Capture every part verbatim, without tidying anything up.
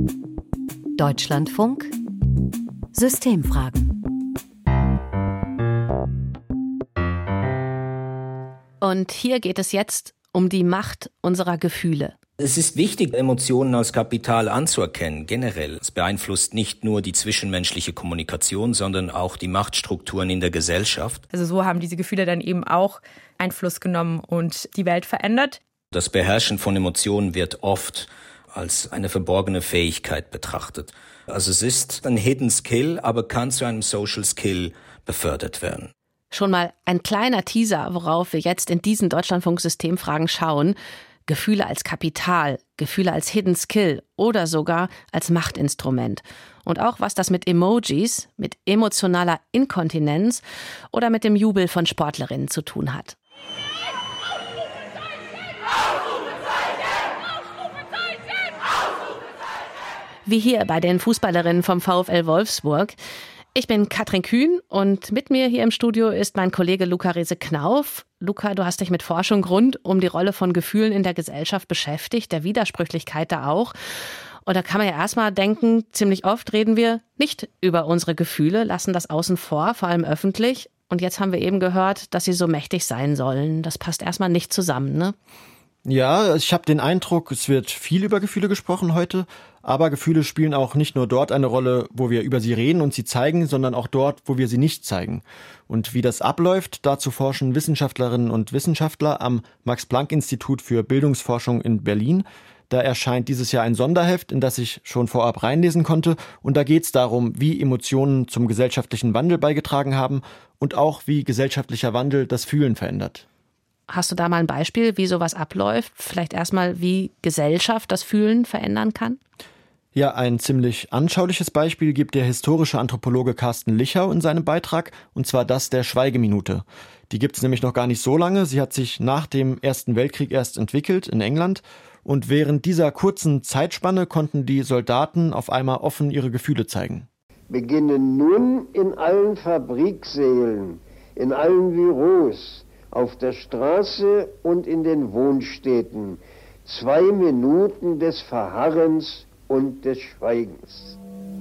Deutschlandfunk Systemfragen. Und hier geht es jetzt um die Macht unserer Gefühle. Es ist wichtig, Emotionen als Kapital anzuerkennen, generell. Es beeinflusst nicht nur die zwischenmenschliche Kommunikation, sondern auch die Machtstrukturen in der Gesellschaft. Also so haben diese Gefühle dann eben auch Einfluss genommen und die Welt verändert. Das Beherrschen von Emotionen wird oft als eine verborgene Fähigkeit betrachtet. Also es ist ein Hidden Skill, aber kann zu einem Social Skill befördert werden. Schon mal ein kleiner Teaser, worauf wir jetzt in diesen Deutschlandfunk-Systemfragen schauen. Gefühle als Kapital, Gefühle als Hidden Skill oder sogar als Machtinstrument. Und auch, was das mit Emojis, mit emotionaler Inkontinenz oder mit dem Jubel von Sportlerinnen zu tun hat. Wie hier bei den Fußballerinnen vom VfL Wolfsburg. Ich bin Katrin Kühn und mit mir hier im Studio ist mein Kollege Luca Rehse-Knauf. Luca, du hast dich mit Forschung rund um die Rolle von Gefühlen in der Gesellschaft beschäftigt, der Widersprüchlichkeit da auch. Und da kann man ja erstmal denken, ziemlich oft reden wir nicht über unsere Gefühle, lassen das außen vor, vor allem öffentlich. Und jetzt haben wir eben gehört, dass sie so mächtig sein sollen. Das passt erstmal nicht zusammen, ne? Ja, ich habe den Eindruck, es wird viel über Gefühle gesprochen heute, aber Gefühle spielen auch nicht nur dort eine Rolle, wo wir über sie reden und sie zeigen, sondern auch dort, wo wir sie nicht zeigen. Und wie das abläuft, dazu forschen Wissenschaftlerinnen und Wissenschaftler am Max-Planck-Institut für Bildungsforschung in Berlin. Da erscheint dieses Jahr ein Sonderheft, in das ich schon vorab reinlesen konnte. Und da geht es darum, wie Emotionen zum gesellschaftlichen Wandel beigetragen haben und auch wie gesellschaftlicher Wandel das Fühlen verändert. Hast du da mal ein Beispiel, wie sowas abläuft? Vielleicht erstmal, wie Gesellschaft das Fühlen verändern kann? Ja, ein ziemlich anschauliches Beispiel gibt der historische Anthropologe Carsten Lichau in seinem Beitrag, und zwar das der Schweigeminute. Die gibt es nämlich noch gar nicht so lange. Sie hat sich nach dem Ersten Weltkrieg erst entwickelt in England. Und während dieser kurzen Zeitspanne konnten die Soldaten auf einmal offen ihre Gefühle zeigen. Beginnen nun in allen Fabriksälen, in allen Büros, auf der Straße und in den Wohnstädten zwei Minuten des Verharrens und des Schweigens.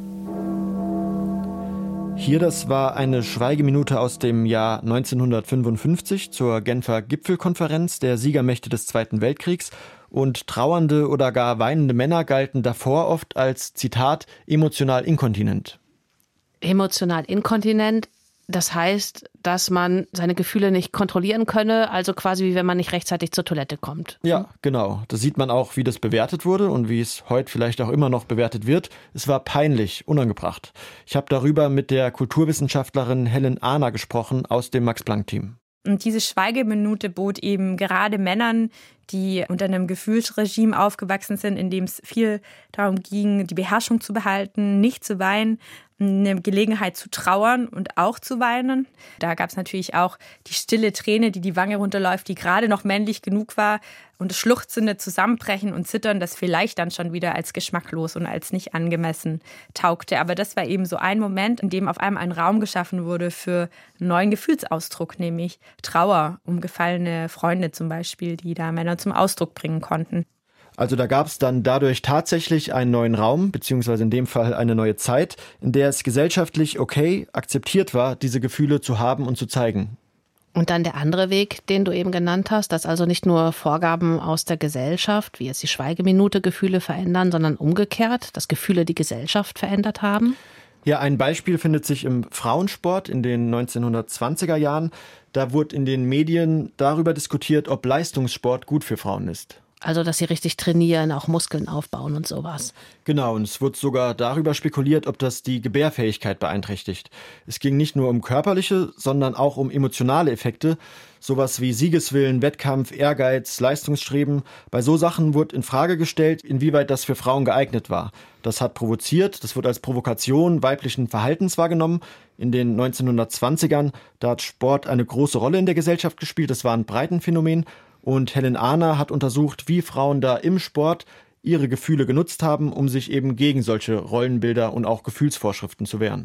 Hier, das war eine Schweigeminute aus dem Jahr neunzehnhundertfünfundfünfzig zur Genfer Gipfelkonferenz der Siegermächte des Zweiten Weltkriegs. Und trauernde oder gar weinende Männer galten davor oft als, Zitat, emotional inkontinent. Emotional inkontinent? Das heißt, dass man seine Gefühle nicht kontrollieren könne, also quasi wie wenn man nicht rechtzeitig zur Toilette kommt. Ja, genau. Da sieht man auch, wie das bewertet wurde und wie es heute vielleicht auch immer noch bewertet wird. Es war peinlich, unangebracht. Ich habe darüber mit der Kulturwissenschaftlerin Helen Ahner gesprochen aus dem Max-Planck-Team. Und diese Schweigeminute bot eben gerade Männern, die unter einem Gefühlsregime aufgewachsen sind, in dem es viel darum ging, die Beherrschung zu behalten, nicht zu weinen, eine Gelegenheit zu trauern und auch zu weinen. Da gab es natürlich auch die stille Träne, die die Wange runterläuft, die gerade noch männlich genug war, und das schluchzende Zusammenbrechen und Zittern, das vielleicht dann schon wieder als geschmacklos und als nicht angemessen taugte. Aber das war eben so ein Moment, in dem auf einmal ein Raum geschaffen wurde für einen neuen Gefühlsausdruck, nämlich Trauer um gefallene Freunde zum Beispiel, die da Männer zum Ausdruck bringen konnten. Also da gab es dann dadurch tatsächlich einen neuen Raum, beziehungsweise in dem Fall eine neue Zeit, in der es gesellschaftlich okay akzeptiert war, diese Gefühle zu haben und zu zeigen. Und dann der andere Weg, den du eben genannt hast, dass also nicht nur Vorgaben aus der Gesellschaft, wie jetzt die Schweigeminute, Gefühle verändern, sondern umgekehrt, dass Gefühle die Gesellschaft verändert haben? Ja, ein Beispiel findet sich im Frauensport in den neunzehnhundertzwanziger Jahren. Da wurde in den Medien darüber diskutiert, ob Leistungssport gut für Frauen ist. Also, dass sie richtig trainieren, auch Muskeln aufbauen und sowas. Genau, und es wurde sogar darüber spekuliert, ob das die Gebärfähigkeit beeinträchtigt. Es ging nicht nur um körperliche, sondern auch um emotionale Effekte. Sowas wie Siegeswillen, Wettkampf, Ehrgeiz, Leistungsstreben. Bei so Sachen wurde in Frage gestellt, inwieweit das für Frauen geeignet war. Das hat provoziert, das wurde als Provokation weiblichen Verhaltens wahrgenommen. In den neunzehnhundertzwanzigern, da hat Sport eine große Rolle in der Gesellschaft gespielt. Das war ein Breitenphänomen. Und Helen Ahner hat untersucht, wie Frauen da im Sport ihre Gefühle genutzt haben, um sich eben gegen solche Rollenbilder und auch Gefühlsvorschriften zu wehren.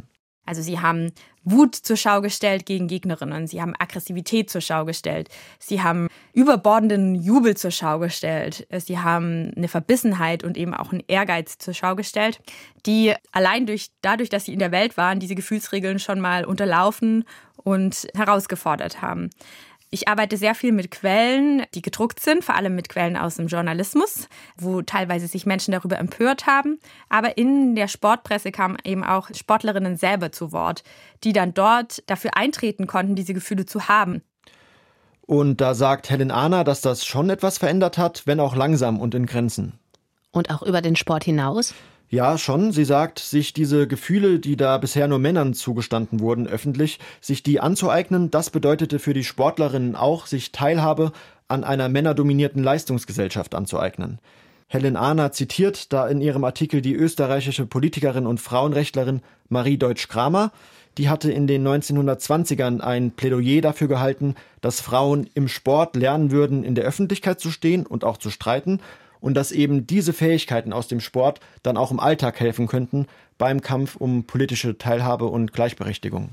Also sie haben Wut zur Schau gestellt gegen Gegnerinnen, sie haben Aggressivität zur Schau gestellt, sie haben überbordenden Jubel zur Schau gestellt, sie haben eine Verbissenheit und eben auch einen Ehrgeiz zur Schau gestellt, die allein durch, dadurch, dass sie in der Welt waren, diese Gefühlsregeln schon mal unterlaufen und herausgefordert haben. Ich arbeite sehr viel mit Quellen, die gedruckt sind, vor allem mit Quellen aus dem Journalismus, wo teilweise sich Menschen darüber empört haben. Aber in der Sportpresse kamen eben auch Sportlerinnen selber zu Wort, die dann dort dafür eintreten konnten, diese Gefühle zu haben. Und da sagt Helen Ahner, dass das schon etwas verändert hat, wenn auch langsam und in Grenzen. Und auch über den Sport hinaus? Ja, schon. Sie sagt, sich diese Gefühle, die da bisher nur Männern zugestanden wurden, öffentlich, sich die anzueignen, das bedeutete für die Sportlerinnen auch, sich Teilhabe an einer männerdominierten Leistungsgesellschaft anzueignen. Helen Ahner zitiert da in ihrem Artikel die österreichische Politikerin und Frauenrechtlerin Marie Deutsch-Kramer. Die hatte in den neunzehnhundertzwanzigern ein Plädoyer dafür gehalten, dass Frauen im Sport lernen würden, in der Öffentlichkeit zu stehen und auch zu streiten, und dass eben diese Fähigkeiten aus dem Sport dann auch im Alltag helfen könnten beim Kampf um politische Teilhabe und Gleichberechtigung.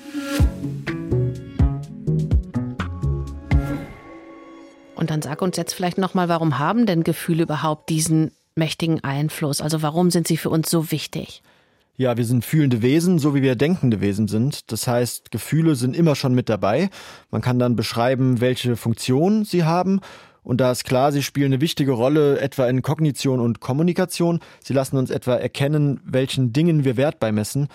Und dann sag uns jetzt vielleicht nochmal, warum haben denn Gefühle überhaupt diesen mächtigen Einfluss? Also warum sind sie für uns so wichtig? Ja, wir sind fühlende Wesen, so wie wir denkende Wesen sind. Das heißt, Gefühle sind immer schon mit dabei. Man kann dann beschreiben, welche Funktion sie haben. Und da ist klar, sie spielen eine wichtige Rolle, etwa in Kognition und Kommunikation. Sie lassen uns etwa erkennen, welchen Dingen wir Wert beimessen.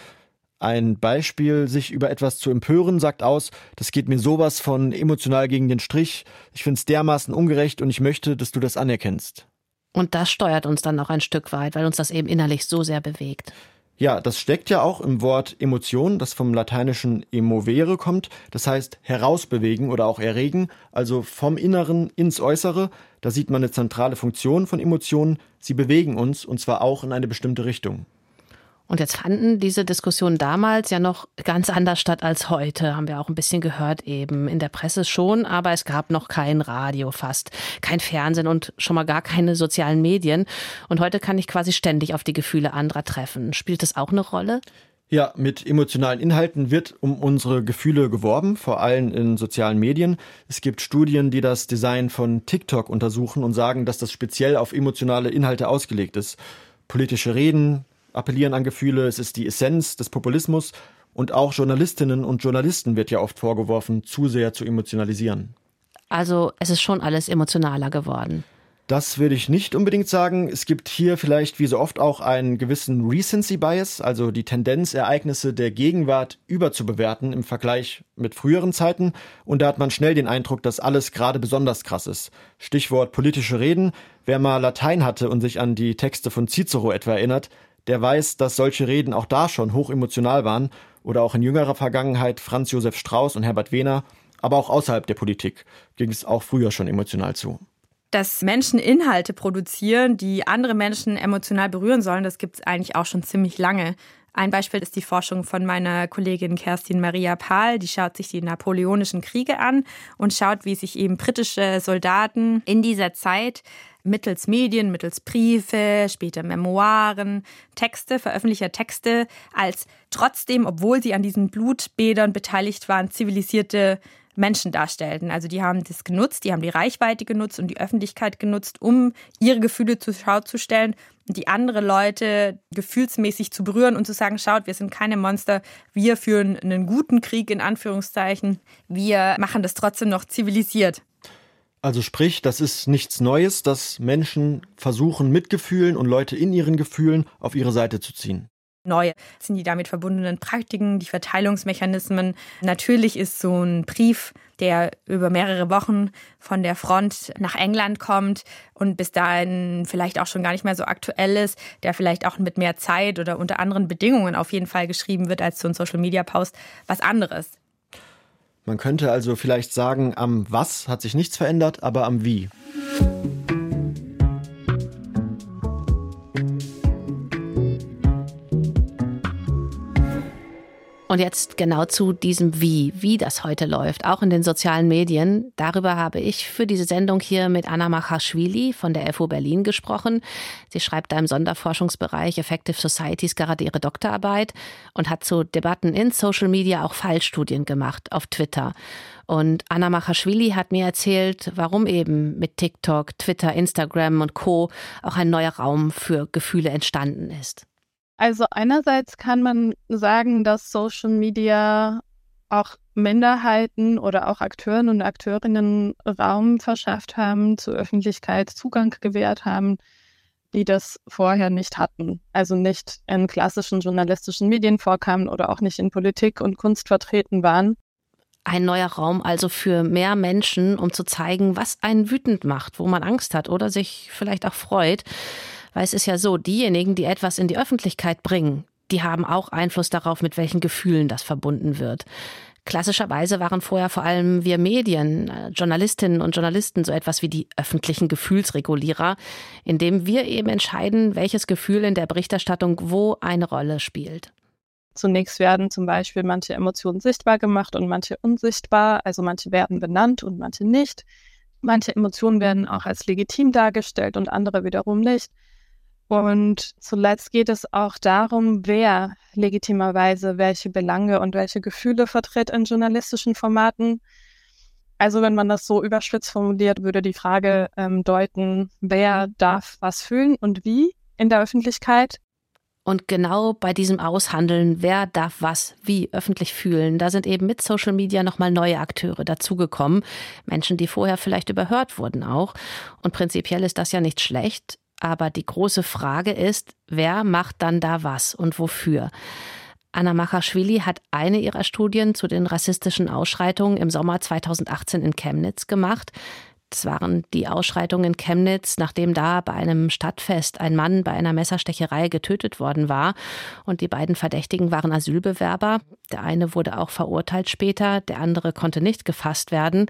Ein Beispiel, sich über etwas zu empören, sagt aus, das geht mir sowas von emotional gegen den Strich. Ich finde es dermaßen ungerecht und ich möchte, dass du das anerkennst. Und das steuert uns dann auch ein Stück weit, weil uns das eben innerlich so sehr bewegt. Ja, das steckt ja auch im Wort Emotion, das vom lateinischen emovere kommt. Das heißt herausbewegen oder auch erregen, also vom Inneren ins Äußere. Da sieht man eine zentrale Funktion von Emotionen. Sie bewegen uns und zwar auch in eine bestimmte Richtung. Und jetzt fanden diese Diskussionen damals ja noch ganz anders statt als heute, haben wir auch ein bisschen gehört eben. In der Presse schon, aber es gab noch kein Radio fast, kein Fernsehen und schon mal gar keine sozialen Medien. Und heute kann ich quasi ständig auf die Gefühle anderer treffen. Spielt das auch eine Rolle? Ja, mit emotionalen Inhalten wird um unsere Gefühle geworben, vor allem in sozialen Medien. Es gibt Studien, die das Design von TikTok untersuchen und sagen, dass das speziell auf emotionale Inhalte ausgelegt ist. Politische Reden appellieren an Gefühle, es ist die Essenz des Populismus und auch Journalistinnen und Journalisten wird ja oft vorgeworfen, zu sehr zu emotionalisieren. Also es ist schon alles emotionaler geworden. Das würde ich nicht unbedingt sagen. Es gibt hier vielleicht wie so oft auch einen gewissen Recency-Bias, also die Tendenz, Ereignisse der Gegenwart überzubewerten im Vergleich mit früheren Zeiten. Und da hat man schnell den Eindruck, dass alles gerade besonders krass ist. Stichwort politische Reden. Wer mal Latein hatte und sich an die Texte von Cicero etwa erinnert, der weiß, dass solche Reden auch da schon hochemotional waren oder auch in jüngerer Vergangenheit Franz Josef Strauß und Herbert Wehner, aber auch außerhalb der Politik ging es auch früher schon emotional zu. Dass Menschen Inhalte produzieren, die andere Menschen emotional berühren sollen, das gibt es eigentlich auch schon ziemlich lange. Ein Beispiel ist die Forschung von meiner Kollegin Kerstin Maria Pahl. Die schaut sich die napoleonischen Kriege an und schaut, wie sich eben britische Soldaten in dieser Zeit mittels Medien, mittels Briefe, später Memoiren, Texte, veröffentlichter Texte, als trotzdem, obwohl sie an diesen Blutbädern beteiligt waren, zivilisierte Menschen darstellten. Also die haben das genutzt, die haben die Reichweite genutzt und die Öffentlichkeit genutzt, um ihre Gefühle zur Schau zu stellen und die andere Leute gefühlsmäßig zu berühren und zu sagen, schaut, wir sind keine Monster, wir führen einen guten Krieg in Anführungszeichen, wir machen das trotzdem noch zivilisiert. Also sprich, das ist nichts Neues, dass Menschen versuchen, mit Gefühlen und Leute in ihren Gefühlen auf ihre Seite zu ziehen. Neu sind die damit verbundenen Praktiken, die Verteilungsmechanismen. Natürlich ist so ein Brief, der über mehrere Wochen von der Front nach England kommt und bis dahin vielleicht auch schon gar nicht mehr so aktuell ist, der vielleicht auch mit mehr Zeit oder unter anderen Bedingungen auf jeden Fall geschrieben wird als so ein Social-Media-Post, was anderes. Man könnte also vielleicht sagen, am Was hat sich nichts verändert, aber am Wie. Und jetzt genau zu diesem Wie, wie das heute läuft, auch in den sozialen Medien. Darüber habe ich für diese Sendung hier mit Anna Machaschwili von der F U Berlin gesprochen. Sie schreibt da im Sonderforschungsbereich Effective Societies gerade ihre Doktorarbeit und hat zu Debatten in Social Media auch Fallstudien gemacht auf Twitter. Und Anna Machaschwili hat mir erzählt, warum eben mit TikTok, Twitter, Instagram und Co. auch ein neuer Raum für Gefühle entstanden ist. Also einerseits kann man sagen, dass Social Media auch Minderheiten oder auch Akteuren und Akteurinnen Raum verschafft haben, zur Öffentlichkeit Zugang gewährt haben, die das vorher nicht hatten. Also nicht in klassischen journalistischen Medien vorkamen oder auch nicht in Politik und Kunst vertreten waren. Ein neuer Raum also für mehr Menschen, um zu zeigen, was einen wütend macht, wo man Angst hat oder sich vielleicht auch freut. Weil es ist ja so, diejenigen, die etwas in die Öffentlichkeit bringen, die haben auch Einfluss darauf, mit welchen Gefühlen das verbunden wird. Klassischerweise waren vorher vor allem wir Medien, Journalistinnen und Journalisten so etwas wie die öffentlichen Gefühlsregulierer, indem wir eben entscheiden, welches Gefühl in der Berichterstattung wo eine Rolle spielt. Zunächst werden zum Beispiel manche Emotionen sichtbar gemacht und manche unsichtbar. Also manche werden benannt und manche nicht. Manche Emotionen werden auch als legitim dargestellt und andere wiederum nicht. Und zuletzt geht es auch darum, wer legitimerweise welche Belange und welche Gefühle vertritt in journalistischen Formaten. Also wenn man das so überspitzt formuliert, würde die Frage ähm, deuten, wer darf was fühlen und wie in der Öffentlichkeit. Und genau bei diesem Aushandeln, wer darf was wie öffentlich fühlen, da sind eben mit Social Media nochmal neue Akteure dazugekommen. Menschen, die vorher vielleicht überhört wurden auch. Und prinzipiell ist das ja nicht schlecht. Aber die große Frage ist, wer macht dann da was und wofür? Anna Machaschwili hat eine ihrer Studien zu den rassistischen Ausschreitungen im Sommer zweitausendachtzehn in Chemnitz gemacht. Das waren die Ausschreitungen in Chemnitz, nachdem da bei einem Stadtfest ein Mann bei einer Messerstecherei getötet worden war. Und die beiden Verdächtigen waren Asylbewerber. Der eine wurde auch verurteilt später, der andere konnte nicht gefasst werden.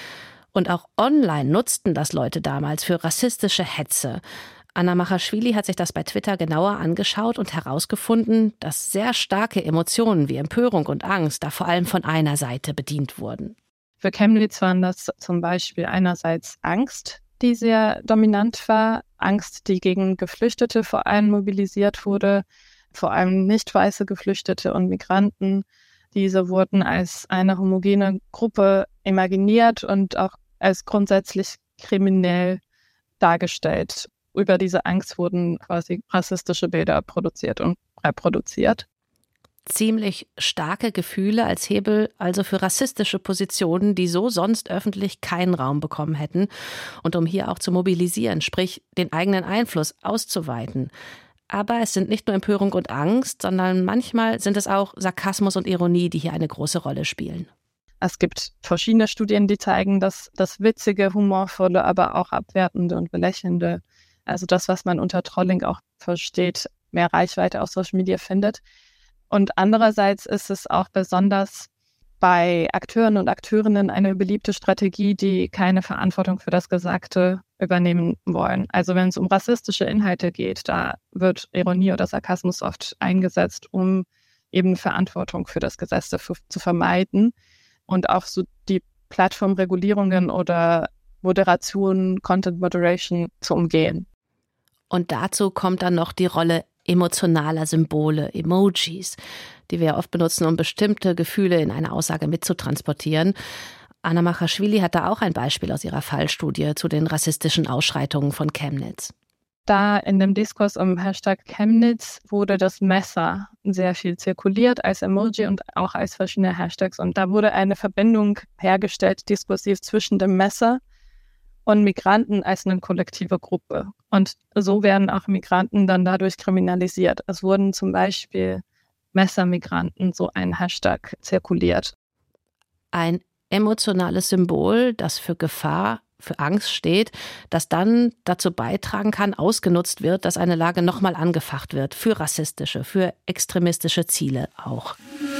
Und auch online nutzten das Leute damals für rassistische Hetze. Anna Machaschwili hat sich das bei Twitter genauer angeschaut und herausgefunden, dass sehr starke Emotionen wie Empörung und Angst da vor allem von einer Seite bedient wurden. Für Chemnitz waren das zum Beispiel einerseits Angst, die sehr dominant war. Angst, die gegen Geflüchtete vor allem mobilisiert wurde, vor allem nicht weiße Geflüchtete und Migranten. Diese wurden als eine homogene Gruppe imaginiert und auch als grundsätzlich kriminell dargestellt. Über diese Angst wurden quasi rassistische Bilder produziert und reproduziert. Ziemlich starke Gefühle als Hebel also für rassistische Positionen, die so sonst öffentlich keinen Raum bekommen hätten. Und um hier auch zu mobilisieren, sprich den eigenen Einfluss auszuweiten. Aber es sind nicht nur Empörung und Angst, sondern manchmal sind es auch Sarkasmus und Ironie, die hier eine große Rolle spielen. Es gibt verschiedene Studien, die zeigen, dass das Witzige, Humorvolle, aber auch Abwertende und Belächelnde, also das, was man unter Trolling auch versteht, mehr Reichweite auf Social Media findet. Und andererseits ist es auch besonders bei Akteuren und Akteurinnen eine beliebte Strategie, die keine Verantwortung für das Gesagte übernehmen wollen. Also wenn es um rassistische Inhalte geht, da wird Ironie oder Sarkasmus oft eingesetzt, um eben Verantwortung für das Gesagte zu vermeiden und auch so die Plattformregulierungen oder Moderation, Content Moderation zu umgehen. Und dazu kommt dann noch die Rolle emotionaler Symbole, Emojis, die wir ja oft benutzen, um bestimmte Gefühle in eine Aussage mitzutransportieren. Anna Machaschwili hat da auch ein Beispiel aus ihrer Fallstudie zu den rassistischen Ausschreitungen von Chemnitz. Da in dem Diskurs um Hashtag Chemnitz wurde das Messer sehr viel zirkuliert als Emoji und auch als verschiedene Hashtags. Und da wurde eine Verbindung hergestellt, diskursiv zwischen dem Messer und Migranten als eine kollektive Gruppe. Und so werden auch Migranten dann dadurch kriminalisiert. Es wurden zum Beispiel Messermigranten, so ein Hashtag, zirkuliert. Ein emotionales Symbol, das für Gefahr, für Angst steht, das dann dazu beitragen kann, ausgenutzt wird, dass eine Lage nochmal angefacht wird, für rassistische, für extremistische Ziele auch.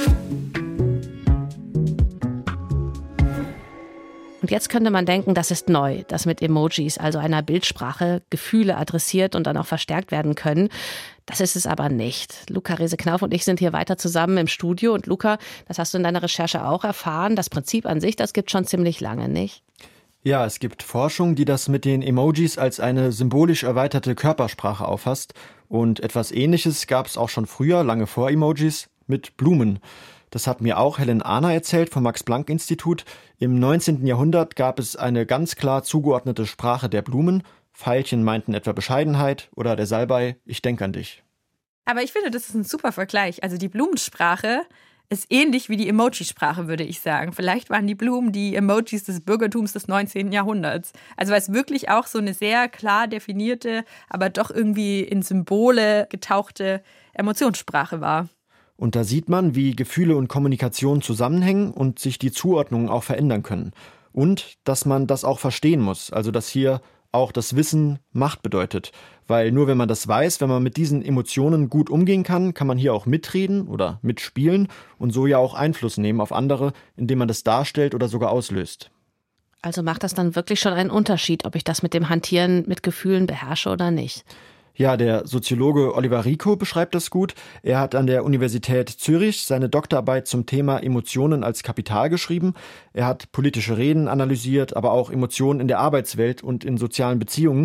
Und jetzt könnte man denken, das ist neu, dass mit Emojis, also einer Bildsprache, Gefühle adressiert und dann auch verstärkt werden können. Das ist es aber nicht. Luca Rese-Knauf und ich sind hier weiter zusammen im Studio. Und Luca, das hast du in deiner Recherche auch erfahren, das Prinzip an sich, das gibt schon ziemlich lange, nicht? Ja, es gibt Forschung, die das mit den Emojis als eine symbolisch erweiterte Körpersprache auffasst. Und etwas Ähnliches gab es auch schon früher, lange vor Emojis, mit Blumen. Das hat mir auch Helen Ahner erzählt vom Max-Planck-Institut. Im neunzehnten Jahrhundert gab es eine ganz klar zugeordnete Sprache der Blumen. Veilchen meinten etwa Bescheidenheit oder der Salbei, ich denk an dich. Aber ich finde, das ist ein super Vergleich. Also die Blumensprache ist ähnlich wie die Emoji-Sprache, würde ich sagen. Vielleicht waren die Blumen die Emojis des Bürgertums des neunzehnten Jahrhunderts. Also weil es wirklich auch so eine sehr klar definierte, aber doch irgendwie in Symbole getauchte Emotionssprache war. Und da sieht man, wie Gefühle und Kommunikation zusammenhängen und sich die Zuordnungen auch verändern können. Und dass man das auch verstehen muss, also dass hier auch das Wissen Macht bedeutet. Weil nur wenn man das weiß, wenn man mit diesen Emotionen gut umgehen kann, kann man hier auch mitreden oder mitspielen und so ja auch Einfluss nehmen auf andere, indem man das darstellt oder sogar auslöst. Also macht das dann wirklich schon einen Unterschied, ob ich das mit dem Hantieren mit Gefühlen beherrsche oder nicht? Ja, der Soziologe Oliver Rico beschreibt das gut. Er hat an der Universität Zürich seine Doktorarbeit zum Thema Emotionen als Kapital geschrieben. Er hat politische Reden analysiert, aber auch Emotionen in der Arbeitswelt und in sozialen Beziehungen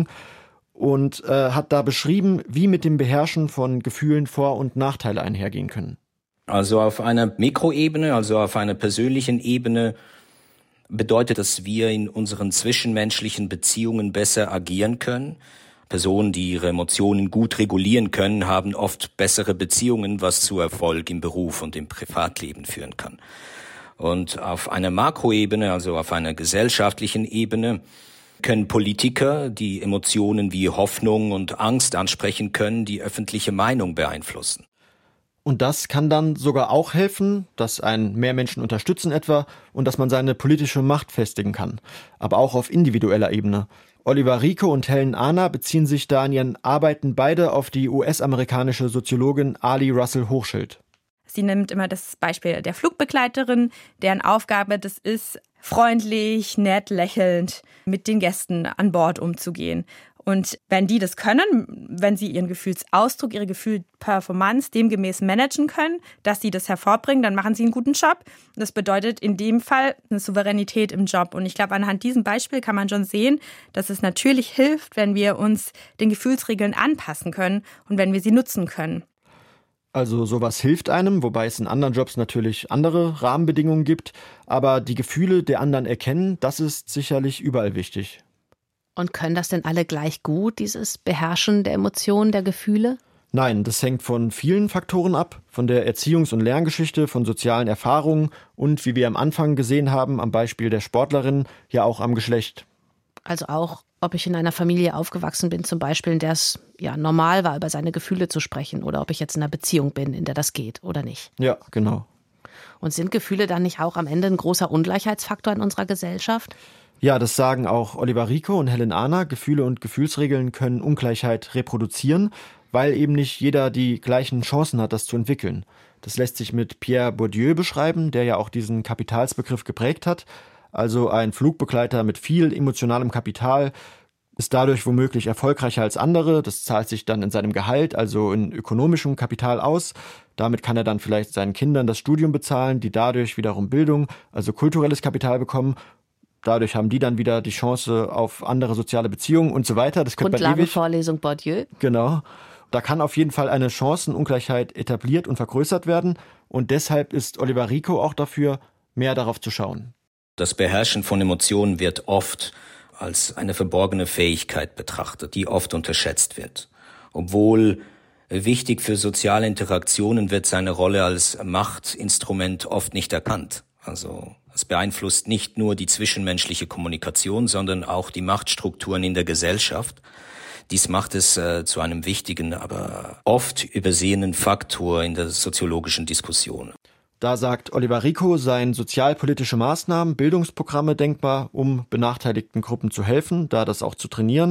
und äh, hat da beschrieben, wie mit dem Beherrschen von Gefühlen Vor- und Nachteile einhergehen können. Also auf einer Mikroebene, also auf einer persönlichen Ebene bedeutet, dass wir in unseren zwischenmenschlichen Beziehungen besser agieren können. Personen, die ihre Emotionen gut regulieren können, haben oft bessere Beziehungen, was zu Erfolg im Beruf und im Privatleben führen kann. Und auf einer Makroebene, also auf einer gesellschaftlichen Ebene, können Politiker, die Emotionen wie Hoffnung und Angst ansprechen können, die öffentliche Meinung beeinflussen. Und das kann dann sogar auch helfen, dass einen mehr Menschen unterstützen etwa und dass man seine politische Macht festigen kann. Aber auch auf individueller Ebene. Oliver Rico und Helen Ahner beziehen sich da in ihren Arbeiten beide auf die U S-amerikanische Soziologin Ali Russell Hochschild. Sie nimmt immer das Beispiel der Flugbegleiterin, deren Aufgabe das ist, freundlich, nett, lächelnd mit den Gästen an Bord umzugehen. Und wenn die das können, wenn sie ihren Gefühlsausdruck, ihre Gefühlsperformance demgemäß managen können, dass sie das hervorbringen, dann machen sie einen guten Job. Das bedeutet in dem Fall eine Souveränität im Job. Und ich glaube, anhand diesem Beispiel kann man schon sehen, dass es natürlich hilft, wenn wir uns den Gefühlsregeln anpassen können und wenn wir sie nutzen können. Also sowas hilft einem, wobei es in anderen Jobs natürlich andere Rahmenbedingungen gibt. Aber die Gefühle der anderen erkennen, das ist sicherlich überall wichtig. Und können das denn alle gleich gut, dieses Beherrschen der Emotionen, der Gefühle? Nein, das hängt von vielen Faktoren ab, von der Erziehungs- und Lerngeschichte, von sozialen Erfahrungen und, wie wir am Anfang gesehen haben, am Beispiel der Sportlerin, ja auch am Geschlecht. Also auch, ob ich in einer Familie aufgewachsen bin, zum Beispiel, in der es ja normal war, über seine Gefühle zu sprechen, oder ob ich jetzt in einer Beziehung bin, in der das geht oder nicht. Ja, genau. Und sind Gefühle dann nicht auch am Ende ein großer Ungleichheitsfaktor in unserer Gesellschaft? Ja, das sagen auch Oliver Rico und Helen Ahner. Gefühle und Gefühlsregeln können Ungleichheit reproduzieren, weil eben nicht jeder die gleichen Chancen hat, das zu entwickeln. Das lässt sich mit Pierre Bourdieu beschreiben, der ja auch diesen Kapitalsbegriff geprägt hat. Also ein Flugbegleiter mit viel emotionalem Kapital ist dadurch womöglich erfolgreicher als andere. Das zahlt sich dann in seinem Gehalt, also in ökonomischem Kapital aus. Damit kann er dann vielleicht seinen Kindern das Studium bezahlen, die dadurch wiederum Bildung, also kulturelles Kapital bekommen. Dadurch haben die dann wieder die Chance auf andere soziale Beziehungen und so weiter. Das könnte man ewig. Grundlagenvorlesung Bourdieu. Genau. Da kann auf jeden Fall eine Chancenungleichheit etabliert und vergrößert werden. Und deshalb ist Oliver Rico auch dafür, mehr darauf zu schauen. Das Beherrschen von Emotionen wird oft als eine verborgene Fähigkeit betrachtet, die oft unterschätzt wird. Obwohl wichtig für soziale Interaktionen wird seine Rolle als Machtinstrument oft nicht erkannt. Also es beeinflusst nicht nur die zwischenmenschliche Kommunikation, sondern auch die Machtstrukturen in der Gesellschaft. Dies macht es äh, zu einem wichtigen, aber oft übersehenen Faktor in der soziologischen Diskussion. Da sagt Oliver Rico, seien sozialpolitische Maßnahmen, Bildungsprogramme denkbar, um benachteiligten Gruppen zu helfen, da das auch zu trainieren.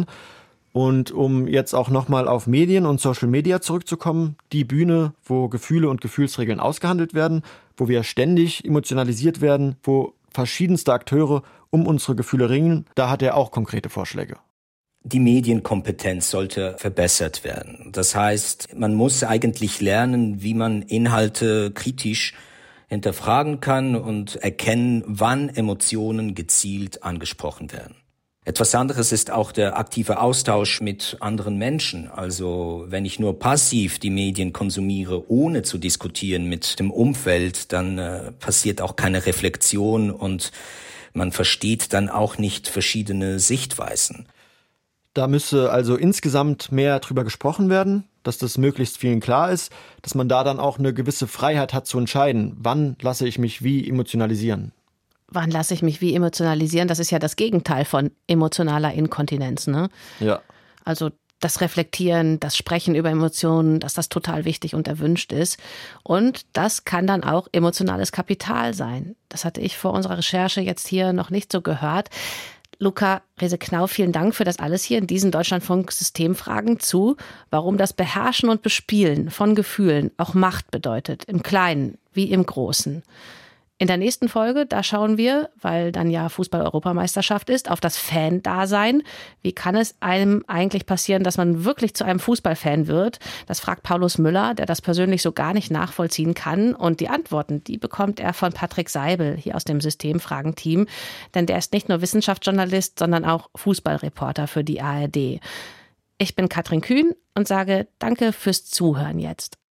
Und um jetzt auch nochmal auf Medien und Social Media zurückzukommen, die Bühne, wo Gefühle und Gefühlsregeln ausgehandelt werden, wo wir ständig emotionalisiert werden, wo verschiedenste Akteure um unsere Gefühle ringen, da hat er auch konkrete Vorschläge. Die Medienkompetenz sollte verbessert werden. Das heißt, man muss eigentlich lernen, wie man Inhalte kritisch hinterfragen kann und erkennen, wann Emotionen gezielt angesprochen werden. Etwas anderes ist auch der aktive Austausch mit anderen Menschen. Also wenn ich nur passiv die Medien konsumiere, ohne zu diskutieren mit dem Umfeld, dann äh, passiert auch keine Reflexion und man versteht dann auch nicht verschiedene Sichtweisen. Da müsse also insgesamt mehr drüber gesprochen werden, dass das möglichst vielen klar ist, dass man da dann auch eine gewisse Freiheit hat zu entscheiden, wann lasse ich mich wie emotionalisieren. Wann lasse ich mich wie emotionalisieren? Das ist ja das Gegenteil von emotionaler Inkontinenz, ne? Ja. Also das Reflektieren, das Sprechen über Emotionen, dass das total wichtig und erwünscht ist. Und das kann dann auch emotionales Kapital sein. Das hatte ich vor unserer Recherche jetzt hier noch nicht so gehört. Luca Rese-Knauf, vielen Dank für das alles hier in diesen Deutschlandfunk-Systemfragen zu, warum das Beherrschen und Bespielen von Gefühlen auch Macht bedeutet, im Kleinen wie im Großen. In der nächsten Folge, da schauen wir, weil dann ja Fußball-Europameisterschaft ist, auf das Fan-Dasein. Wie kann es einem eigentlich passieren, dass man wirklich zu einem Fußballfan wird? Das fragt Paulus Müller, der das persönlich so gar nicht nachvollziehen kann. Und die Antworten, die bekommt er von Patrick Seibel hier aus dem Systemfragen-Team. Denn der ist nicht nur Wissenschaftsjournalist, sondern auch Fußballreporter für die A R D. Ich bin Katrin Kühn und sage Danke fürs Zuhören jetzt.